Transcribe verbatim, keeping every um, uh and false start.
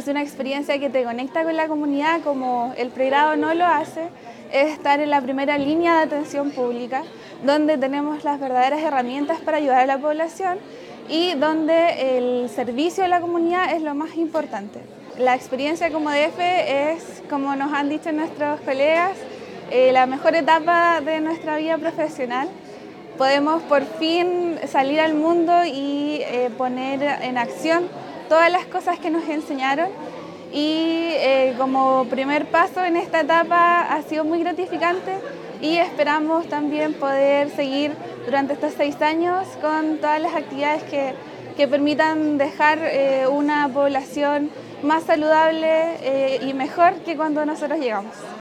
Es una experiencia que te conecta con la comunidad como el pregrado no lo hace, es estar en la primera línea de atención pública, donde tenemos las verdaderas herramientas para ayudar a la población y donde el servicio a la comunidad es lo más importante. La experiencia como D F es, como nos han dicho nuestros colegas, eh, la mejor etapa de nuestra vida profesional. Podemos por fin salir al mundo y eh, poner en acción todas las cosas que nos enseñaron y eh, como primer paso en esta etapa ha sido muy gratificante y esperamos también poder seguir durante estos seis años con todas las actividades que, que permitan dejar eh, una población más saludable eh, y mejor que cuando nosotros llegamos.